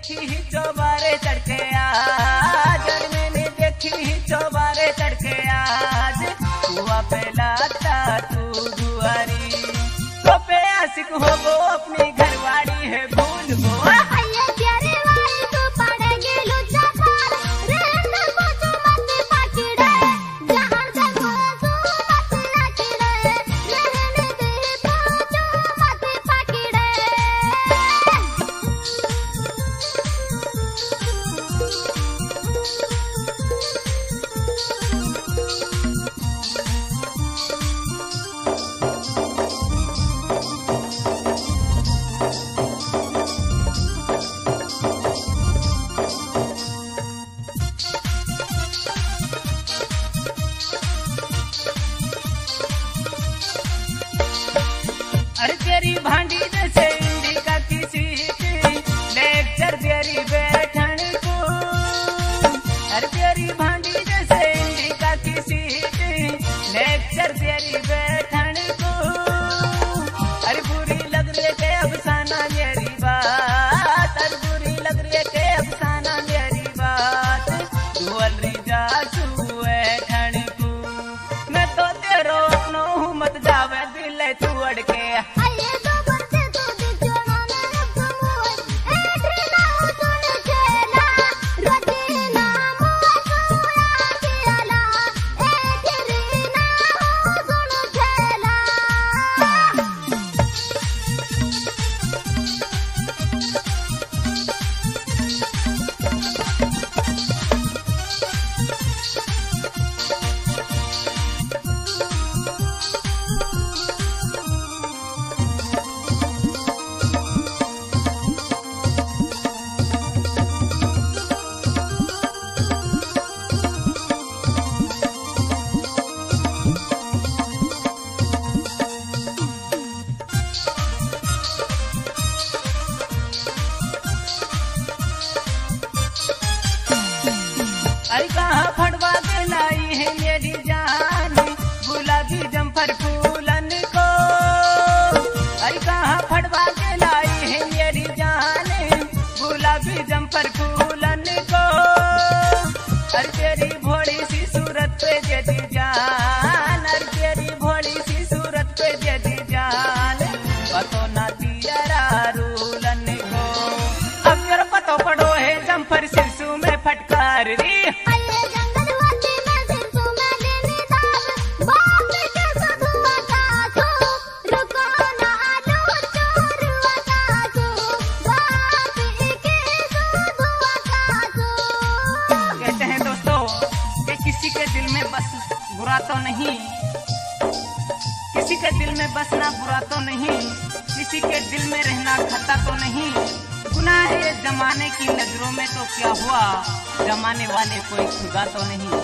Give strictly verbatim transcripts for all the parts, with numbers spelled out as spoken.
देखी ही चौबारे चढ़के आज, और मैंने देखी ही चौबारे चढ़के आज, हुआ पहला तू दुआरी तो पे आशिक हो गो अपनी घरवाड़ी है भूल गो। अरे तेरी भांडी जैसे इंडिका की सीटी, लेक्चर तेरी बैठन को। अरे तेरी भांडी जैसे इंडिका की सीटी, लेक्चर तेरी बैठन को। अरे बुरी लग रही है अफसाना मेरी बात, अरे बुरी लग रही है अफसाना मेरी बात, डुअल रिजा तू बैठन को। मैं तो तेरो अपनो हूँ मत जावे दिल तू अड़के। अरे कहाँ फटवा के लाई है मेरी जान गुलाबी जम्फर फूलन को। अरे कहाँ फटवा के लाई है मेरी जान गुलाबी जम्फर फूलन को। अरे तेरी भोड़ी सी सूरत पे जदी जान, अरे तेरी भोड़ी सी सूरत पे जदी जान, पतो ना दिया रूलन को। अब मेरा पतो पड़ो है जम्फर सिरसू में फटकार री। किसी के दिल में बस बुरा तो नहीं, किसी के दिल में बसना बुरा तो नहीं, किसी के दिल में रहना खता तो नहीं। गुनाह है जमाने की नजरों में तो क्या हुआ, जमाने वाले कोई खुदा तो नहीं।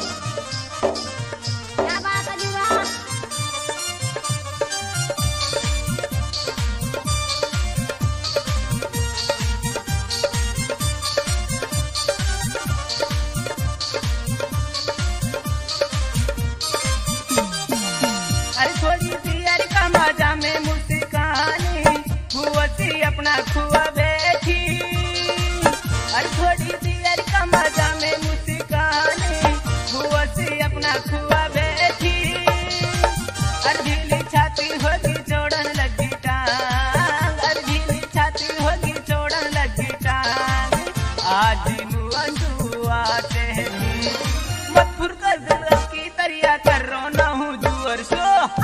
अरे थोड़ी दियर का मजा में मुस्कानी खुआती अपना खुआ बैठी। अरे थोड़ी दियर का मजा में मुस्कानी खुआती अपना खुआ बैठी। अरे ढीली छाती होगी जोड़न लगी टांग, अरे ढीली छाती होगी जोड़न लगी टांग। आज मुआ चहरी मत फुरकर दिल की तरिया कर रोना हूँ जुअर सो।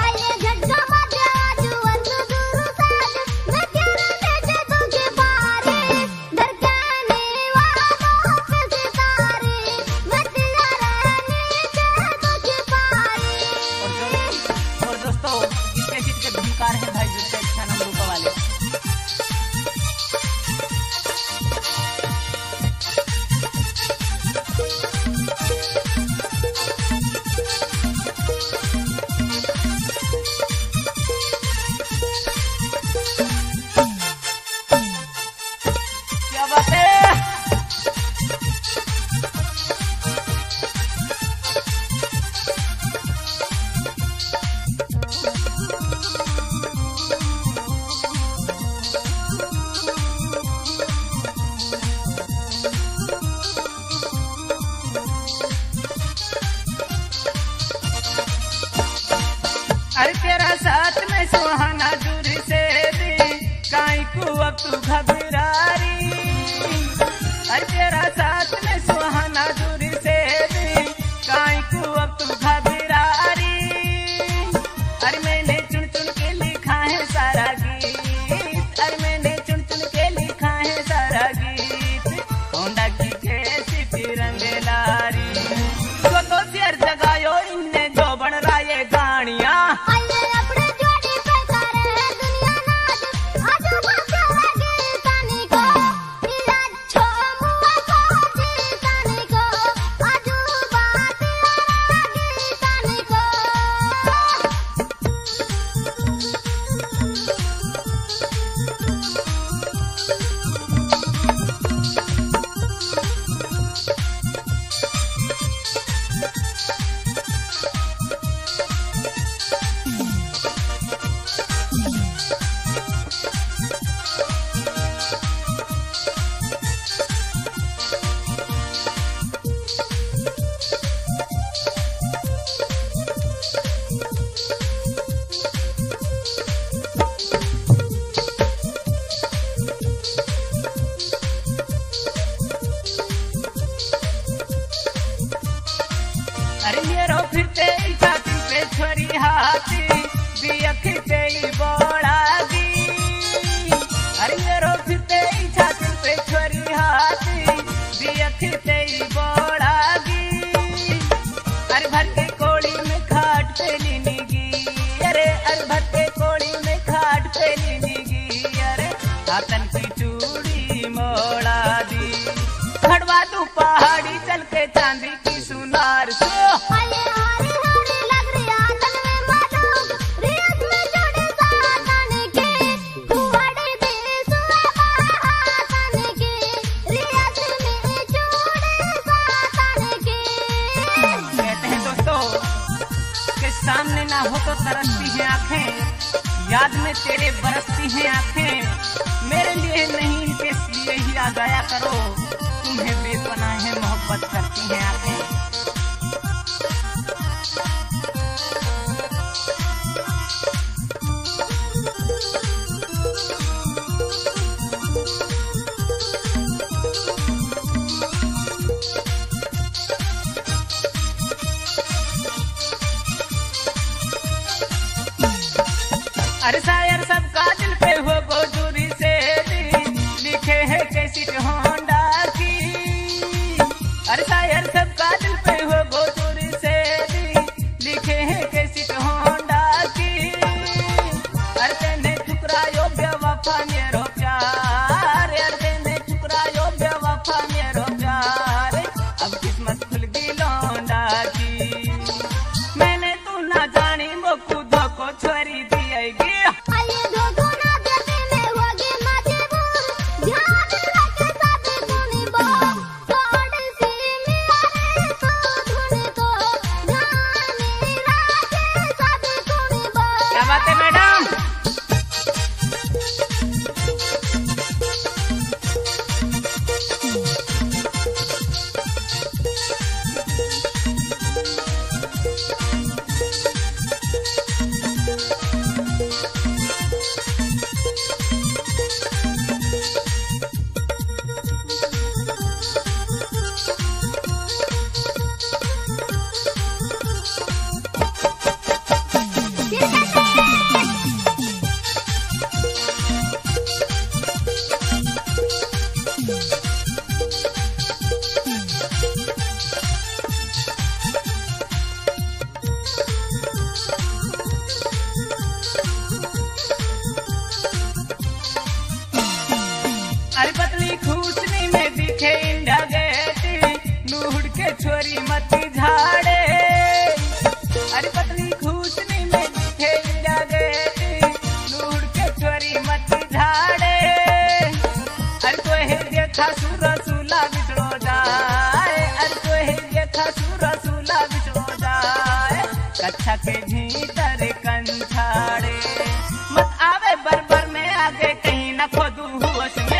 है भाई जिससे अच्छा नंबर वाले क्या बात है। तू घबरारी, अरे तेरा साथ में सुहाना दूर से भी काई को अब तू घबरारी। अरे मैंने चुन चुन के लिखा है सारा गीत, अरे मैंने चुन चुन के लिखा है सारा गीत, होंडा की कैसी तिरंग लारी। तो तो शेर जगायो इनने जो बन रहा ये गाड़ियाँ, अरे ये रो फिरते छाती पे छोरी हाथी दिखते ही बोड़ागी, अरे ये रो फिरते छाती पे छोरी हाथी दिखते ही बोड़ागी। अरे भर के कोड़ी में खाट पे लीनीगी, अरे अरे भर के कोड़ी में खाट पे लीनीगी, अरे हाथन की चूड़ी मोड़ा दी, खड़वा तू पहाड़ी चल के चांदी की सुनार सो। सामने ना हो तो तरसती हैं आंखें, याद में तेरे बरसती हैं आंखें, मेरे लिए नहीं किस लिए ही आ जाया करो, तुम्हें बेपनाह है मोहब्बत करती हैं आंखें। अरे शायर सबका दिल पे हो गोजूरी से लिखे है कैसी होंडा की, अरे शायर सबका दिल पे हो गोजूरी से लिखे है कैसी होंडा की। अरे तेने ठुकरायो बेवफा मेरो प्यार, अरे तेने ठुकरायो बेवफा मेरो प्यार, अब किस्मत खुल गई लौंडा की। मैंने तू ना जानी वो खुद को छोरी दिएगी, क्या बात है मैडम। अरे पतली खूसनी में दिखे इंडा गेटी, नूड़ के छोरी मत झाड़े, अरे पतली खूसनी में दिखे इंडा गेटी, नूड़ के छोरी मत झाड़े। अरे कोई देखा सूरा सूला बिछड़ो जाए, अरे कोई देखा सूरा सूला बिछड़ो जाए, कच्छा के भीतर कंछाड़े, मत आवे बरबर में आगे कहीं न खोदू होश में।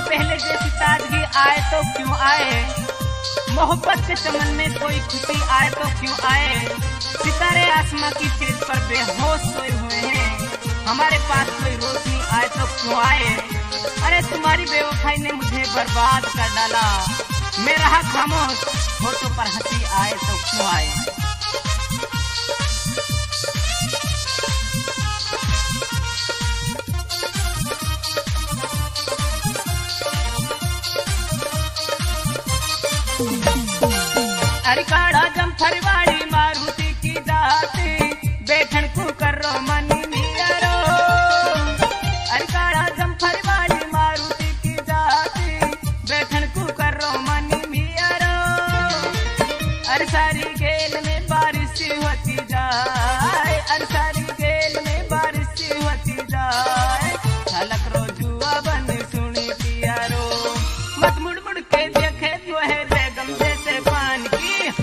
पहले जैसी ताजगी आए तो क्यों आए, मोहब्बत के चमन में कोई खुशी आए तो क्यों आए। सितारे आसमां की छेद पर बेहोश सोए हुए हैं, हमारे पास कोई रोशनी आए तो क्यों आए। अरे तुम्हारी बेवफाई ने मुझे बर्बाद कर डाला, मैं रहा खामोश, होठों पर हंसी आए तो क्यों आए। अरे काड़ा जमफर वाली मारुति की जाती, बैठन को करो मनी नियरो। अरे काड़ा जमफर वाली मारुति की जाती, बैठन को करो मनी नियरो। अरे सारी खेल में बारिश होती जाए, अरे सारी खेल में बारिश होती जाए। झलक रो जुआ बन सुनी पियारो, मत मुड़ मुड़ के देखे जो है बेगम जैसे पान की।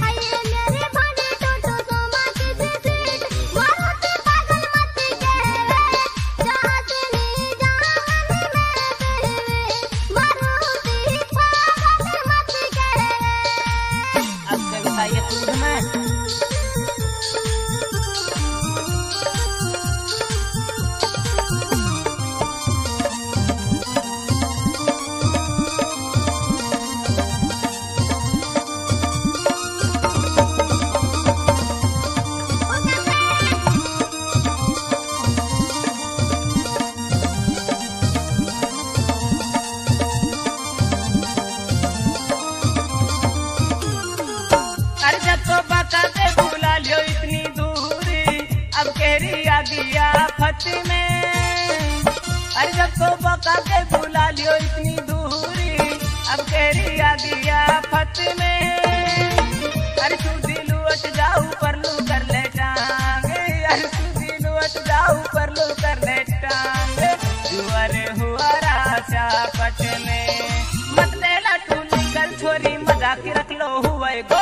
दिया फत में, अरे जब तो बका के बुला लियो इतनी दूरी, अब कह रही आ गया फत में। अरे तू दिल उठ जाऊ पर लू कर ले टांगे, अरे तू दिल उठ जाऊ पर लू कर ले टांगे। जुअर हुआ राजा पट में, मत देला तू निकल छोरी मजाक रख लो हुए गो।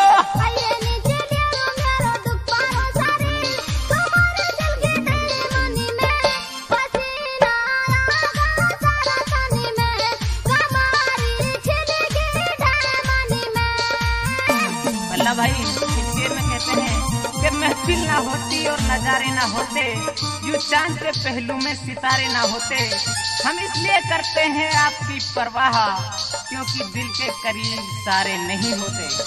भाई इस शेर में कहते हैं कि महफिल ना होती और नजारे ना होते, यूं चांद के पहलू में सितारे ना होते। हम इसलिए करते हैं आपकी परवाह, क्योंकि दिल के करीब सारे नहीं होते।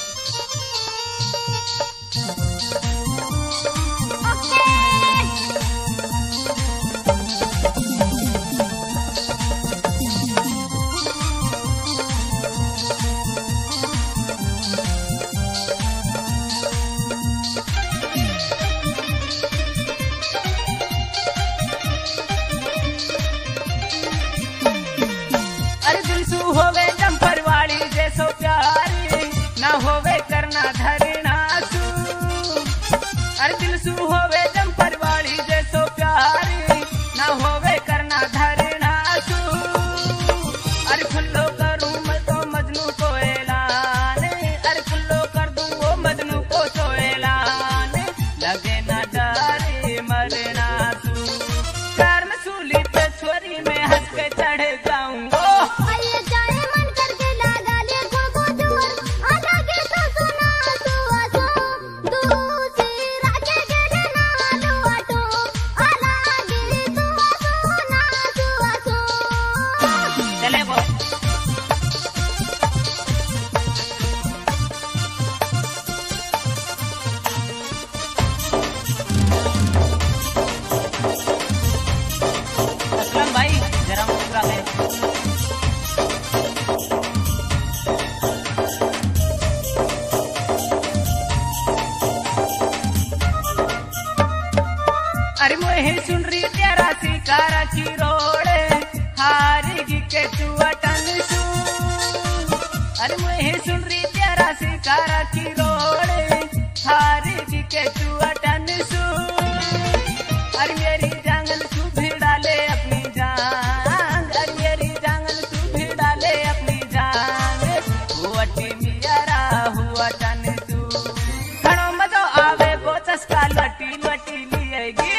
होवे जम्पर वाली जैसो प्यारी, ना होवे करना धरना सू। अरे दिल सू होवे जम्पर वाली जैसो प्यारी, ना होवे करना धरना सू। अरे खुल्लो करूं मैं तो मजनू को ऐलान, अरे खुल्लो कर दूं वो मजनू को तो ऐलान। लगे ना डरे मरना सू, कार में सूली पे छोरी में हंस के चढ़ जाऊंगा। भाई जरा मुस्कुरा ले। अरे मोहे सुन रही तेरा शिकारा की रोड़े, हारी के तू अटन सू। अरे मोहे सुन रही तेरा शिकारा की रोड़े, हारी के तू अटन सू। अरे मेरी जंगल तू भी डाले अपनी जान, अरे मेरी जंगल तू भी डाले अपनी जान। हुआ टीमियारा हुआ टन तू, खड़ो मजो आवे वो चस्का लटी लटी लिएगी।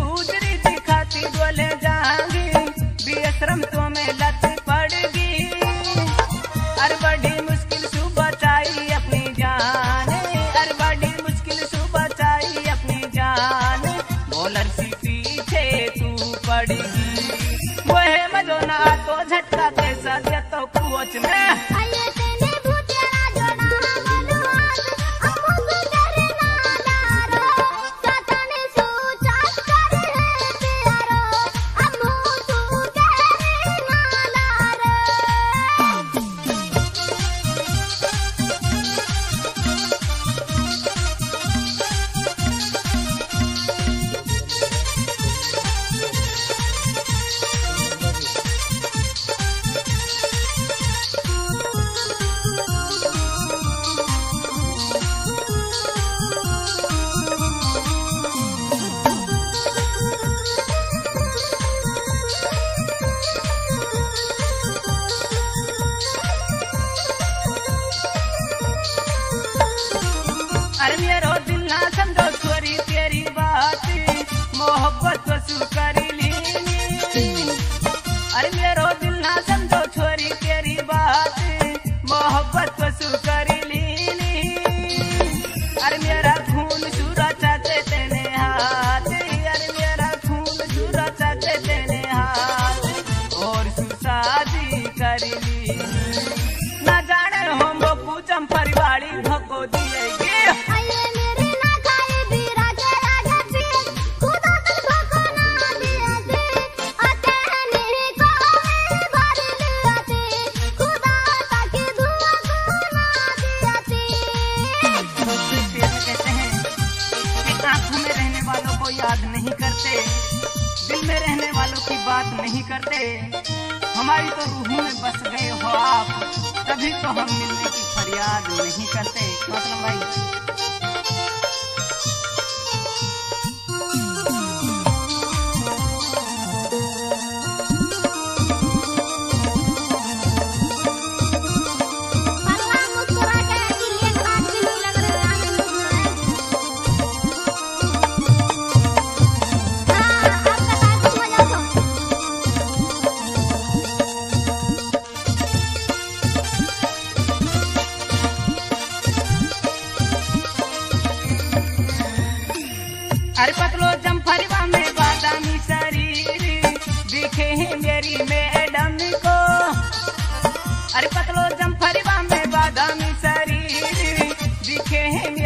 गुजरी दिखाती बोले जाएंगी बेशरम तो में लत पड़गी। अरे बड़ी मुश्किल सु बचाई अपनी जान, अरे बड़ी मुश्किल सु बचाई अपनी जान। बॉलर सी पीछे तू पड़गी, वह मजो ना तो झटका कैसा दिया तो कोच में। अरे मेरो दिल ना समझो छोरी तेरी बात, मोहब्बत वसू करी लीनी। अरे मेरो दिल ना समझो छोरी तेरी बात, मोहब्बत वसू करी लीनी। अरे मेरा खून चूरा चाहते तेने हाथ, अरे मेरा खून चूरा चाहते तेने हाथ, और सुशादी करी लीनी। ना जाने हम वो पूछम परिवारी धक्को दिएगी। याद नहीं करते, दिल में रहने वालों की बात नहीं करते। हमारी तो रूह में बस गए हो आप, तभी तो हम मिलने की फरियाद नहीं करते। मतलब भाई अरे पतलो जमफरवा में बादामी शरीर दिखे हैं मेरी मैडम को। अरे पतलो जमफरवा में बादामी शरीर दिखे हैं